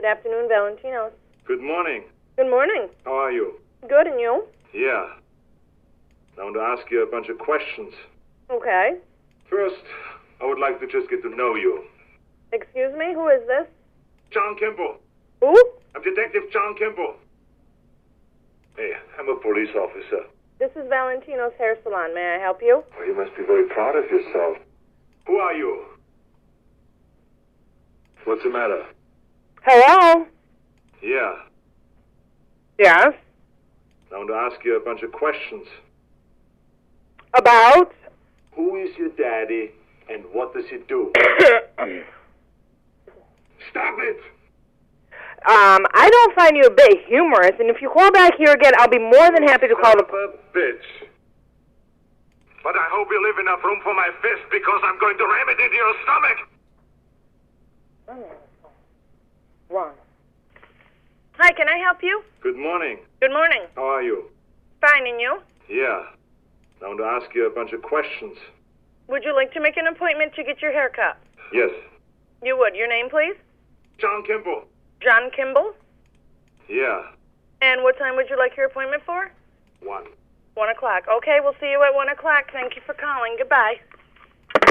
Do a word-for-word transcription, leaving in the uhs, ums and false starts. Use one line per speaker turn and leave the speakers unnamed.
afternoon, Valentino's.
Good morning.
Good morning.
How are you?
Good, and you?
Yeah. I want to ask you a bunch of questions.
Okay.
First, I would like to just get to know you.
Excuse me, who is this?
John Kimball.
Who?
I'm Detective John Kimball. Hey, I'm a police officer.
This is Valentino's hair salon. May I help you?
Well, you must be very proud of yourself. Who are you? What's the matter?
Hello?
Yeah.
Yes?
I want to ask you a bunch of questions.
About?
Who is your daddy, and what does he do? Stop it!
Um, I don't find you a bit humorous, and if you call back here again, I'll be more than happy to call the...
Son of a bitch. But I hope you leave enough room for my fist, because I'm going to ram it into your stomach!
Wrong. Hi, can I help you?
Good morning.
Good morning.
How are you?
Fine, and you?
Yeah. I want to ask you a bunch of questions.
Would you like to make an appointment to get your hair cut?
Yes.
You would. Your name, please?
John Kimball.
John Kimball?
Yeah.
And what time would you like your appointment for?
One.
One o'clock. Okay, we'll see you at one o'clock. Thank you for calling. Goodbye.